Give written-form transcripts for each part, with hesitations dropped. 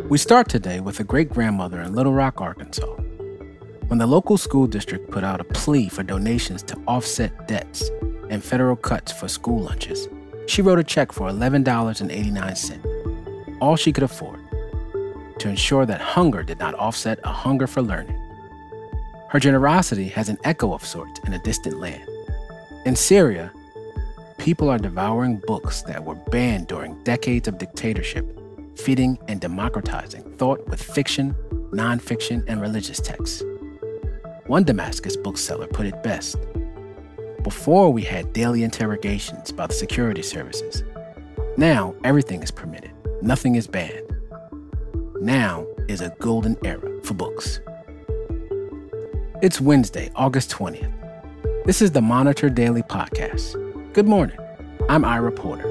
We start today with a great-grandmother in Little Rock, Arkansas. When the local school district put out a plea for donations to offset debts and federal cuts for school lunches, she wrote a check for $11.89, all she could afford, to ensure that hunger did not offset a hunger for learning. Her generosity has an echo of sorts in a distant land. In Syria, people are devouring books that were banned during decades of dictatorship, feeding and democratizing thought with fiction, nonfiction, and religious texts. One Damascus bookseller put it best: before we had daily interrogations by the security services. Now everything is permitted, nothing is banned. Now is a golden era for books. It's Wednesday, August 20th. This is the Monitor Daily Podcast. Good morning. I'm Ira Porter.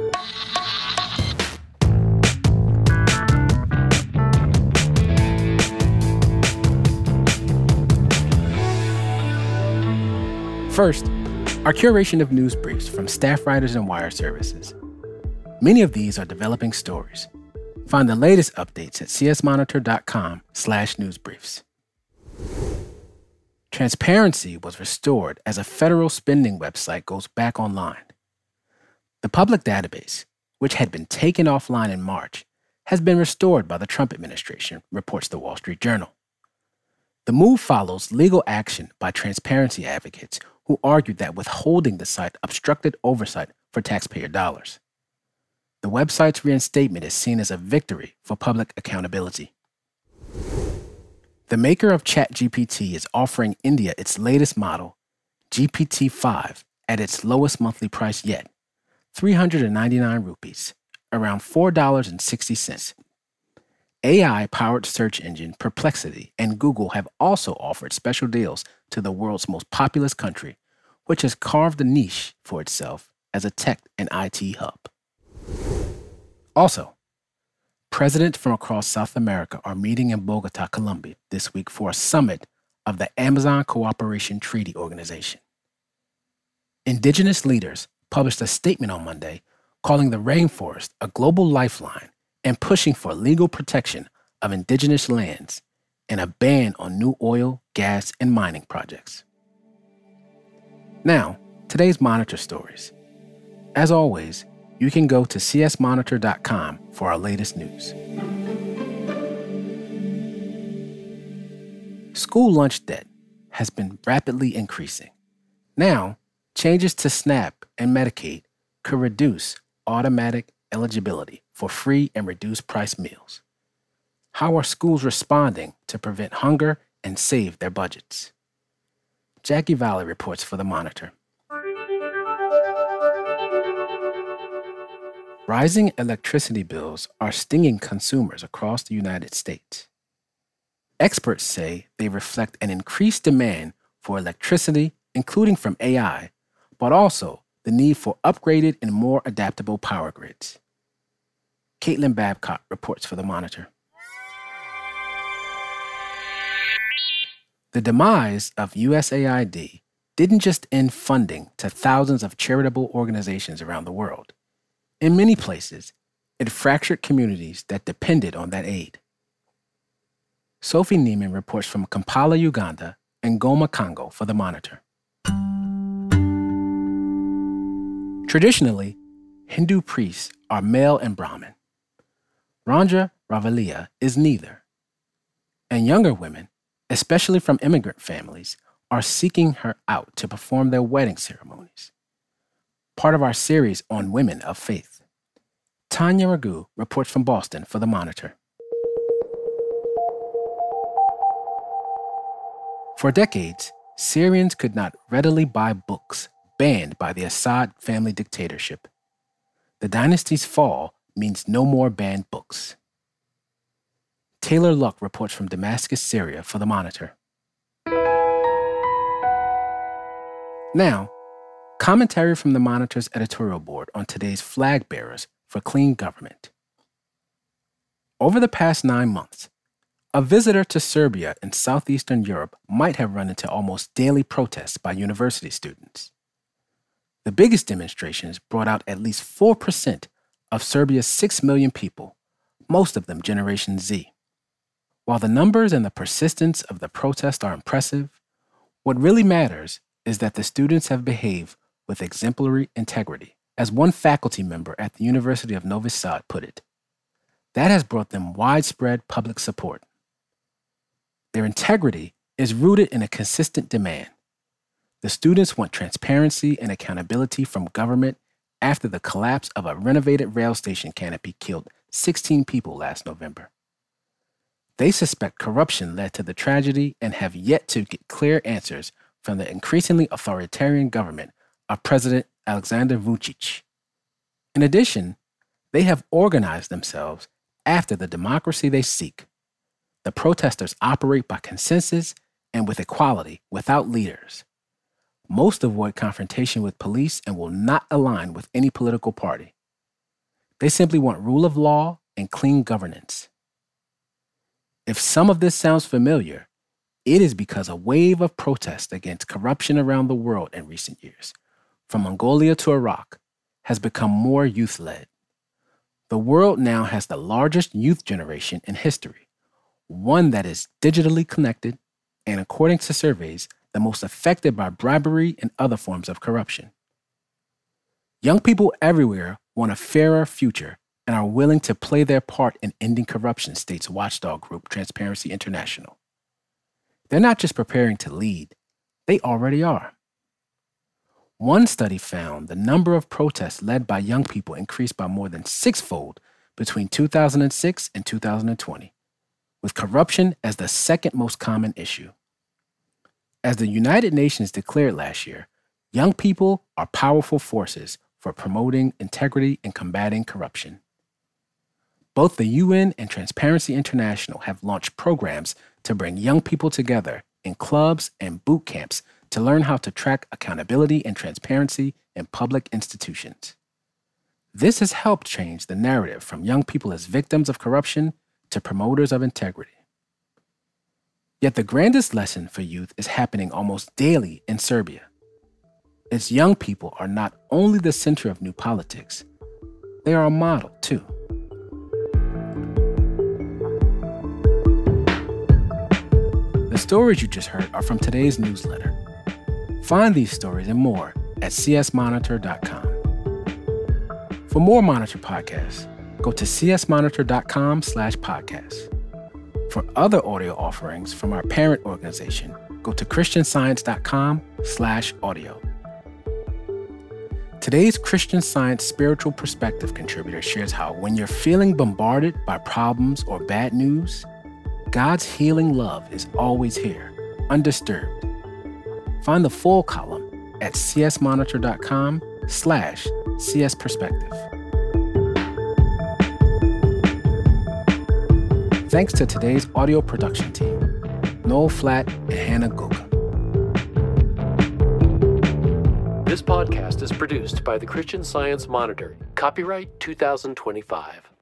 First, our curation of news briefs from staff writers and wire services. Many of these are developing stories. Find the latest updates at csmonitor.com/newsbriefs. Transparency was restored as a federal spending website goes back online. The public database, which had been taken offline in March, has been restored by the Trump administration, reports the Wall Street Journal. The move follows legal action by transparency advocates who argued that withholding the site obstructed oversight for taxpayer dollars. The website's reinstatement is seen as a victory for public accountability. The maker of ChatGPT is offering India its latest model, GPT-5, at its lowest monthly price yet, 399 rupees, around $4.60. AI-powered search engine Perplexity and Google have also offered special deals to the world's most populous country, which has carved a niche for itself as a tech and IT hub. Also, presidents from across South America are meeting in Bogota, Colombia this week for a summit of the Amazon Cooperation Treaty Organization. Indigenous leaders published a statement on Monday calling the rainforest a global lifeline and pushing for legal protection of indigenous lands and a ban on new oil, gas, and mining projects. Now, today's Monitor stories. As always, you can go to csmonitor.com for our latest news. School lunch debt has been rapidly increasing. Now, changes to SNAP and Medicaid could reduce automatic eligibility for free and reduced price meals. How are schools responding to prevent hunger and save their budgets? Jackie Valley reports for the Monitor. Rising electricity bills are stinging consumers across the United States. Experts say they reflect an increased demand for electricity, including from AI, but also the need for upgraded and more adaptable power grids. Caitlin Babcock reports for the Monitor. The demise of USAID didn't just end funding to thousands of charitable organizations around the world. In many places, it fractured communities that depended on that aid. Sophie Neiman reports from Kampala, Uganda, and Goma, Congo for the Monitor. Traditionally, Hindu priests are male and Brahmin. Ranja Ravalia is neither. And younger women, especially from immigrant families, are seeking her out to perform their wedding ceremonies. Part of our series on women of faith. Tanya Raghu reports from Boston for the Monitor. For decades, Syrians could not readily buy books banned by the Assad family dictatorship. The dynasty's fall means no more banned books. Taylor Luck reports from Damascus, Syria for the Monitor. Now, commentary from the Monitor's editorial board on today's flag bearers for clean government. Over the past 9 months, a visitor to Serbia in southeastern Europe might have run into almost daily protests by university students. The biggest demonstrations brought out at least 4% of Serbia's 6 million people, most of them Generation Z. While the numbers and the persistence of the protest are impressive, what really matters is that the students have behaved with exemplary integrity, as one faculty member at the University of Novi Sad put it. That has brought them widespread public support. Their integrity is rooted in a consistent demand. The students want transparency and accountability from government after the collapse of a renovated rail station canopy killed 16 people last November. They suspect corruption led to the tragedy and have yet to get clear answers from the increasingly authoritarian government of President Alexander Vučić. In addition, they have organized themselves after the democracy they seek. The protesters operate by consensus and with equality without leaders. Most avoid confrontation with police and will not align with any political party. They simply want rule of law and clean governance. If some of this sounds familiar, it is because a wave of protests against corruption around the world in recent years, from Mongolia to Iraq, has become more youth-led. The world now has the largest youth generation in history, one that is digitally connected and, according to surveys, the most affected by bribery and other forms of corruption. Young people everywhere want a fairer future and are willing to play their part in ending corruption, states watchdog group Transparency International. They're not just preparing to lead, they already are. One study found the number of protests led by young people increased by more than sixfold between 2006 and 2020, with corruption as the second most common issue. As the United Nations declared last year, young people are powerful forces for promoting integrity and combating corruption. Both the UN and Transparency International have launched programs to bring young people together in clubs and boot camps to learn how to track accountability and transparency in public institutions. This has helped change the narrative from young people as victims of corruption to promoters of integrity. Yet the grandest lesson for youth is happening almost daily in Serbia. Its young people are not only the center of new politics, they are a model too. The stories you just heard are from today's newsletter. Find these stories and more at csmonitor.com. For more Monitor podcasts, go to csmonitor.com/podcasts. For other audio offerings from our parent organization, go to christianscience.com/audio. Today's Christian Science Spiritual Perspective contributor shares how when you're feeling bombarded by problems or bad news, God's healing love is always here, undisturbed. Find the full column at csmonitor.com/csperspective. Thanks to today's audio production team, Noel Flatt and Hannah Goga. This podcast is produced by the Christian Science Monitor. Copyright 2025.